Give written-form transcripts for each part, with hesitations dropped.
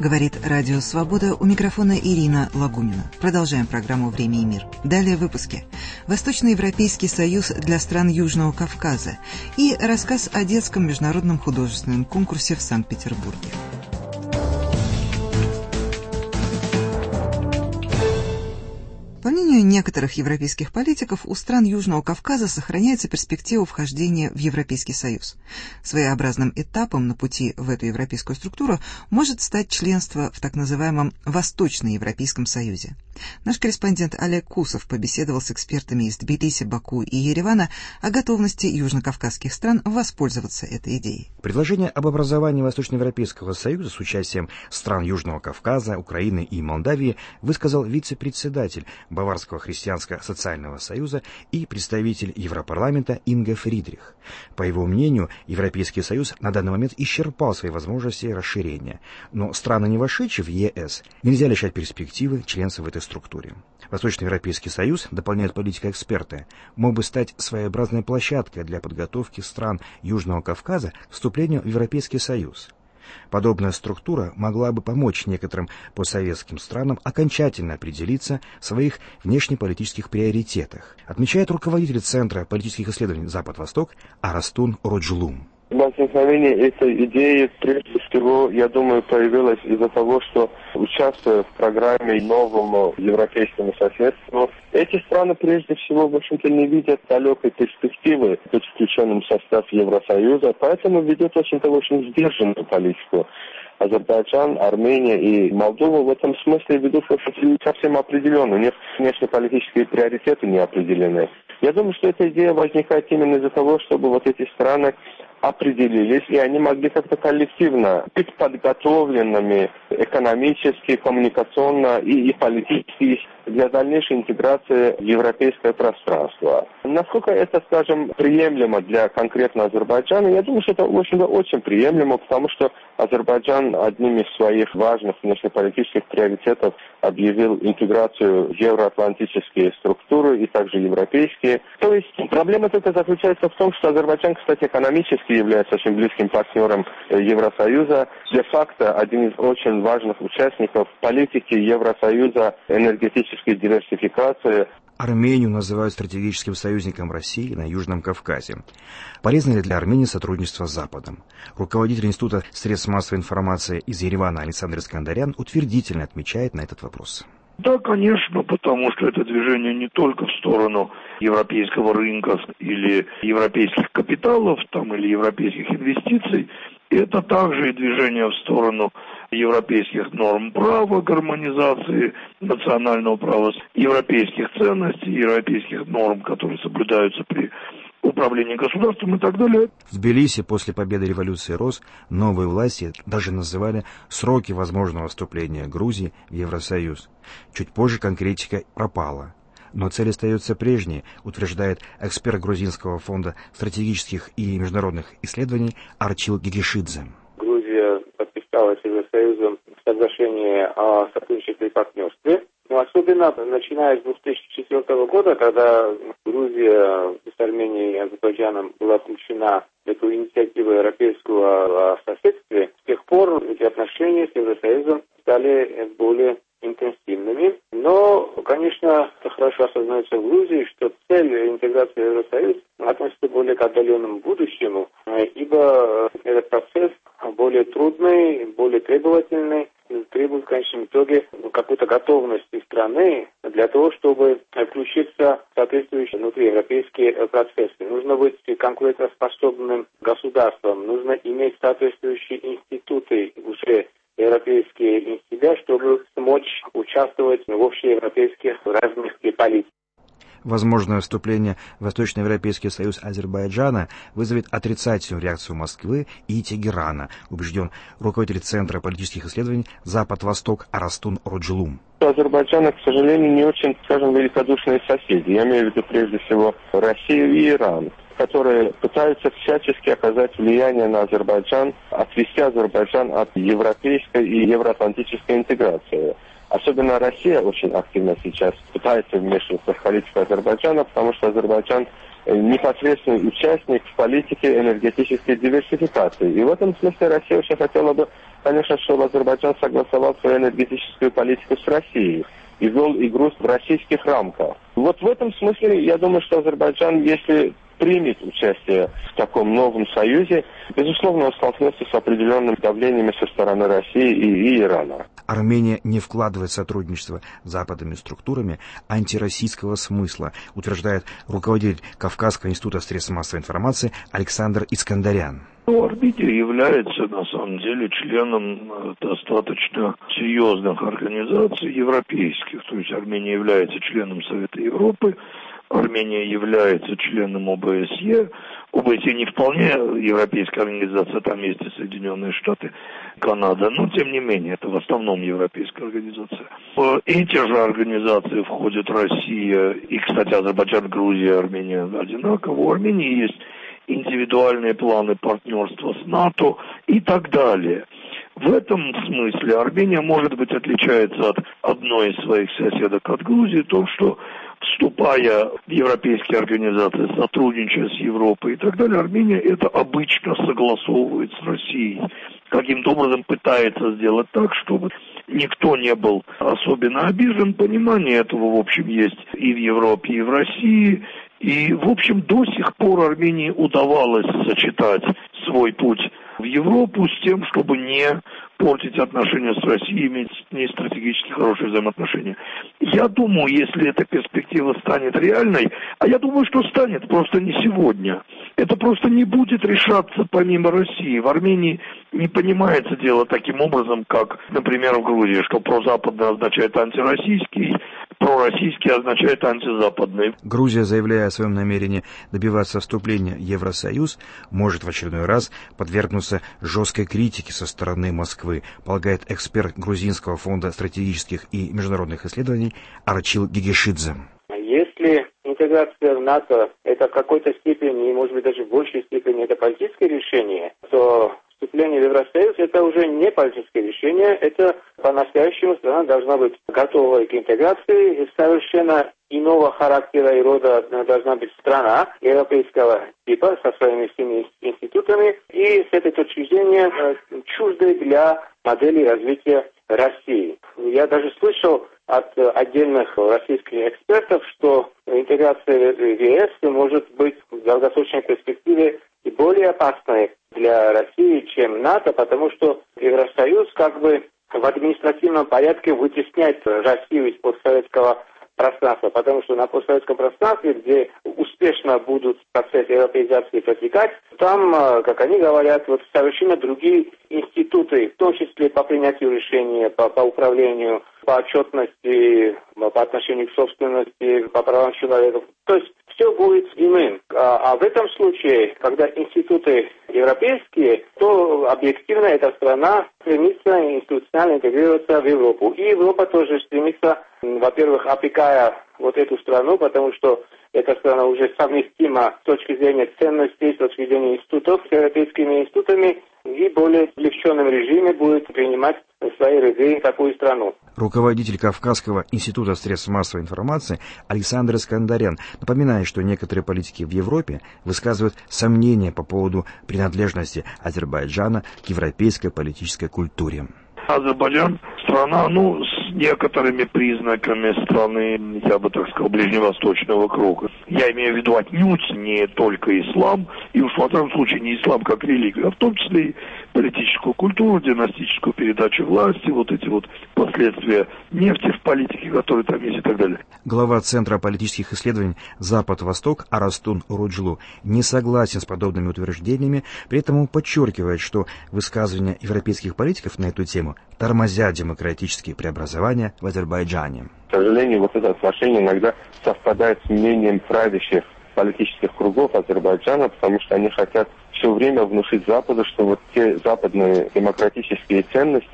Говорит Радио Свобода, у микрофона Ирина Лагунина. Продолжаем программу «Время и мир». Далее в выпуске. Восточноевропейский союз для стран Южного Кавказа и рассказ о детском международном художественном конкурсе в Санкт-Петербурге. По мнению некоторых европейских политиков, у стран Южного Кавказа сохраняется перспектива вхождения в Европейский Союз. Своеобразным этапом на пути в эту европейскую структуру может стать членство в так называемом Восточноевропейском Союзе. Наш корреспондент Олег Кусов побеседовал с экспертами из Тбилиси, Баку и Еревана о готовности южнокавказских стран воспользоваться этой идеей. Предложение об образовании Восточноевропейского Союза с участием стран Южного Кавказа, Украины и Молдавии высказал вице-председатель Баварского христианско-социального союза и представитель Европарламента Инга Фридрих. По его мнению, Европейский Союз на данный момент исчерпал свои возможности расширения, но страны, не вошедшие в ЕС, нельзя лишать перспективы членства в этой структуре. Восточноевропейский союз, дополняют политико-эксперты, мог бы стать своеобразной площадкой для подготовки стран Южного Кавказа к вступлению в Европейский Союз. Подобная структура могла бы помочь некоторым постсоветским странам окончательно определиться в своих внешнеполитических приоритетах, отмечает руководитель Центра политических исследований «Запад-Восток» Арастун Роджлум. Возникновение этой идеи, прежде всего, я думаю, появилось из-за того, что, участвуя в программе новому европейскому соседству, эти страны, прежде всего, в общем-то, не видят далекой перспективы быть включенным в состав Евросоюза, поэтому ведет, в общем-то, очень сдержанную политику. Азербайджан, Армения и Молдова в этом смысле ведут, в общем-то, совсем определенно. У них внешнеполитические приоритеты не определены. Я думаю, что эта идея возникает именно из-за того, чтобы вот эти страны определились, и они могли как-то коллективно быть подготовленными экономически, коммуникационно и политически для дальнейшей интеграции в европейское пространство. Насколько это, скажем, приемлемо для конкретно Азербайджана, я думаю, что это очень приемлемо, потому что Азербайджан одним из своих важных внешнеполитических приоритетов объявил интеграцию в евроатлантические структуры и также европейские. То есть проблема только заключается в том, что Азербайджан, кстати, экономически является очень близким партнером Евросоюза, де-факто один из очень важных участников политики Евросоюза энергетической диверсификации. Армению называют стратегическим союзником России на Южном Кавказе. Полезно ли для Армении сотрудничество с Западом? Руководитель Института средств массовой информации из Еревана Александр Искандарян утвердительно отмечает на этот вопрос. Да, конечно, потому что это движение не только в сторону европейского рынка или европейских капиталов или европейских инвестиций, это также и движение в сторону европейских норм права, гармонизации национального права, европейских ценностей, европейских норм, которые соблюдаются при управлении государством и так далее. В Тбилиси после победы революции РОС новые власти даже называли сроки возможного вступления Грузии в Евросоюз. Чуть позже конкретика пропала. Но цель остается прежней, утверждает эксперт Грузинского фонда стратегических и международных исследований Арчил Гигишидзе. Грузия подписалась с Евросоюзом соглашение о сотрудничестве и партнерстве. Но особенно начиная с 2004 года, когда Грузия с Арменией и Азербайджаном была включена в эту инициативу европейского соседства, с тех пор эти отношения с Евросоюзом стали более интенсивными. Но, конечно, это хорошо осознается в Грузии, что цель интеграции в Евросоюз относится более к отдаленному будущему, ибо этот процесс более трудный, более требовательный, требует в конечном итоге какой-то готовности страны для того, чтобы включиться в соответствующие внутриевропейские процессы. Нужно быть конкурентоспособным государством, нужно иметь соответствующие институты, уже европейские институты, чтобы смочь участвовать в общеевропейских разных политиках. Возможное вступление в Восточноевропейский союз Азербайджана вызовет отрицательную реакцию Москвы и Тегерана, убежден руководитель Центра политических исследований «Запад-Восток» Арастун Роджлум. У Азербайджана, к сожалению, не очень, скажем, великодушные соседи. Я имею в виду прежде всего Россию и Иран, которые пытаются всячески оказать влияние на Азербайджан, отвести Азербайджан от европейской и евроатлантической интеграции. Особенно Россия очень активно сейчас пытается вмешиваться в политику Азербайджана, потому что Азербайджан непосредственный участник в политике энергетической диверсификации. И в этом смысле Россия очень хотела бы, конечно, чтобы Азербайджан согласовал свою энергетическую политику с Россией и вел игру в российских рамках. Вот в этом смысле я думаю, что Азербайджан, если примет участие в таком новом союзе, безусловно, он столкнется с определенным давлением со стороны России и Ирана. Армения не вкладывает в сотрудничество с западными структурами антироссийского смысла, утверждает руководитель Кавказского института средств массовой информации Александр Искандарян. Армения является, на самом деле, членом достаточно серьезных организаций европейских. То есть Армения является членом Совета Европы, Армения является членом ОБСЕ. ОБСЕ не вполне европейская организация, там есть и Соединенные Штаты, Канада, но тем не менее, это в основном европейская организация. В эти же организации входит Россия и, кстати, Азербайджан, Грузия, Армения одинаково. У Армении есть индивидуальные планы партнерства с НАТО и так далее. В этом смысле Армения, может быть, отличается от одной из своих соседок, от Грузии, в том, что, вступая в европейские организации, сотрудничая с Европой и так далее, Армения это обычно согласовывает с Россией. Каким-то образом пытается сделать так, чтобы никто не был особенно обижен. Понимание этого, в общем, есть и в Европе, и в России. И, в общем, до сих пор Армении удавалось сочетать свой путь в Европу с тем, чтобы не портить отношения с Россией, иметь с ней стратегически хорошие взаимоотношения. Я думаю, если эта перспектива станет реальной, а я думаю, что станет, просто не сегодня, это просто не будет решаться помимо России. В Армении не понимается дело таким образом, как, например, в Грузии, что прозападный означает антироссийский, пророссийский означает антизападный. Грузия, заявляя о своем намерении добиваться вступления в Евросоюз, может в очередной раз подвергнуться жесткой критике со стороны Москвы, полагает эксперт Грузинского фонда стратегических и международных исследований Арчил Гигешидзе. Если интеграция в НАТО это в какой-то степени, может быть даже в большей степени, это политическое решение, то вступление в Евросоюз это уже не политическое решение, это по-настоящему страна должна быть готова к интеграции, и совершенно иного характера и рода должна быть страна европейского типа со своими всеми институтами, и с этой точки зрения чуждой для модели развития России. Я даже слышал от отдельных российских экспертов, что интеграция в ЕС может быть в долгосрочной перспективе и более опасной для России, чем НАТО, потому что Евросоюз как бы в административном порядке вытесняет Россию из постсоветского пространства, потому что на постсоветском пространстве, где успешно будут процессы европеизации протекать, там, как они говорят, вот совершенно другие институты, в том числе по принятию решений, по управлению, по отчетности, по отношению к собственности, по правам человека. То есть все будет иным. А в этом случае, когда институты европейские, то объективно эта страна стремится институционально интегрироваться в Европу. И Европа тоже стремится, во-первых, опекая вот эту страну, потому что эта страна уже совместима с точки зрения ценностей, с точки зрения институтов с европейскими институтами, и более облегченном режиме будет принимать в свои ряды такую страну. Руководитель Кавказского института средств массовой информации Александр Искандарян напоминает, что некоторые политики в Европе высказывают сомнения по поводу принадлежности Азербайджана к европейской политической культуре. Азербайджан страна, с некоторыми признаками страны, я бы так сказал, ближневосточного круга. Я имею в виду отнюдь не только ислам, и уж во втором случае не ислам как религию, а в том числе и политическую культуру, династическую передачу власти, вот эти вот последствия нефти в политике, которые там есть и так далее. Глава Центра политических исследований «Запад-Восток» Арастун Уруджлу не согласен с подобными утверждениями, при этом он подчеркивает, что высказывания европейских политиков на эту тему тормозят демократические преобразования в Азербайджане. К сожалению, вот это отношение иногда совпадает с мнением правящих политических кругов Азербайджана, потому что они хотят все время внушить Западу, что вот те западные демократические ценности,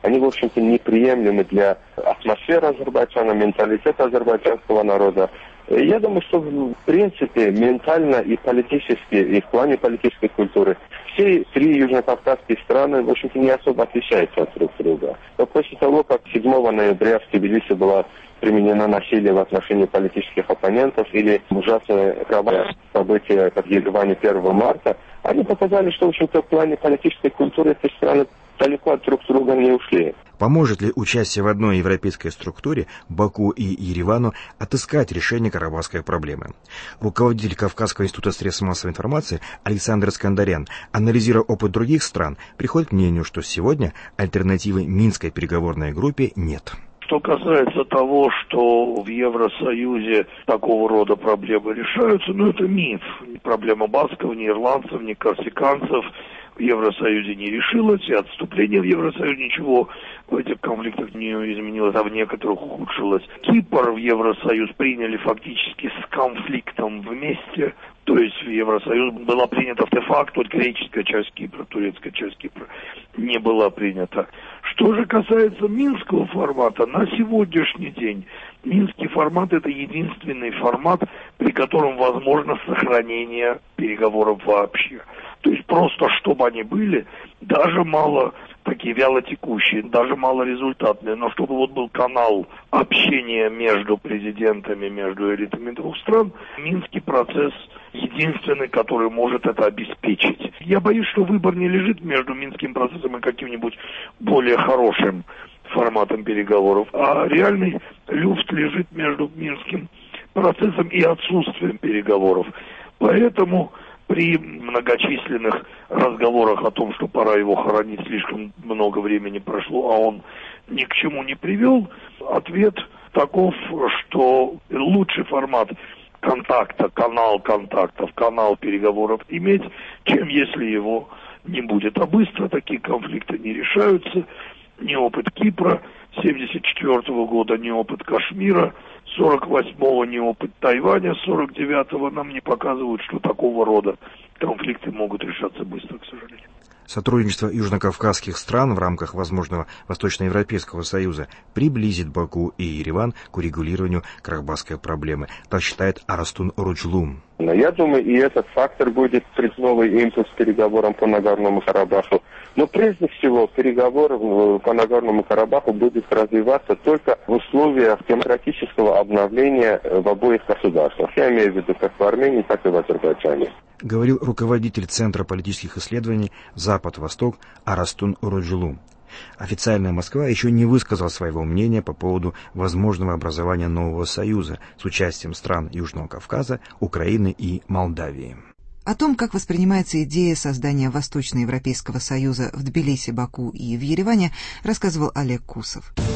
они, в общем-то, неприемлемы для атмосферы Азербайджана, менталитета азербайджанского народа. Я думаю, что в принципе ментально и политически, и в плане политической культуры все три южнокавказские страны, в общем-то, не особо отличаются от друг друга. Но после того, как 7 ноября в Тбилиси было применено насилие в отношении политических оппонентов или ужасное кровавое событие, как в Ереване 1 марта, они показали, что, в общем-то, в плане политической культуры эти страны далеко от друг друга не ушли. Поможет ли участие в одной европейской структуре Баку и Еревану отыскать решение карабахской проблемы? Руководитель Кавказского института средств массовой информации Александр Искандарян, анализируя опыт других стран, приходит к мнению, что сегодня альтернативы Минской переговорной группе нет. Что касается того, что в Евросоюзе такого рода проблемы решаются, это миф. Проблема басков, ни ирландцев, ни корсиканцев в Евросоюзе не решилось, и отступление в Евросоюз ничего в этих конфликтах не изменилось, а в некоторых ухудшилось. Кипр в Евросоюз приняли фактически с конфликтом вместе, то есть в Евросоюз была принята де-факто греческая часть Кипра, турецкая часть Кипра не была принята. Что же касается минского формата, на сегодняшний день минский формат — это единственный формат, при котором возможно сохранение переговоров вообще. То есть просто чтобы они были, даже мало такие вялотекущие, даже малорезультатные, но чтобы был канал общения между президентами, между элитами двух стран, минский процесс единственный, который может это обеспечить. Я боюсь, что выбор не лежит между минским процессом и каким-нибудь более хорошим форматом переговоров, а реальный люфт лежит между минским процессом и отсутствием переговоров. Поэтому при многочисленных разговорах о том, что пора его хоронить, слишком много времени прошло, а он ни к чему не привел, ответ таков, что лучший формат контакта, канал контактов, канал переговоров иметь, чем если его не будет. А быстро такие конфликты не решаются. Ни опыт Кипра 1974 года, ни опыт Кашмира 1948, ни опыт Тайваня 1949 нам не показывают, что такого рода конфликты могут решаться быстро, к сожалению. Сотрудничество южнокавказских стран в рамках возможного Восточноевропейского союза приблизит Баку и Ереван к урегулированию карабахской проблемы, так считает Арастун Оруджлу. Я думаю, и этот фактор будет придать новый импульс переговорам по Нагорному Карабаху. Но прежде всего переговоры по Нагорному Карабаху будут развиваться только в условиях демократического обновления в обоих государствах. Я имею в виду как в Армении, так и в Азербайджане. Говорил руководитель Центра политических исследований «Запад-Восток» Арастун Оруджлу. Официальная Москва еще не высказала своего мнения по поводу возможного образования нового союза с участием стран Южного Кавказа, Украины и Молдавии. О том, как воспринимается идея создания Восточноевропейского союза в Тбилиси, Баку и в Ереване, рассказывал Олег Кусов.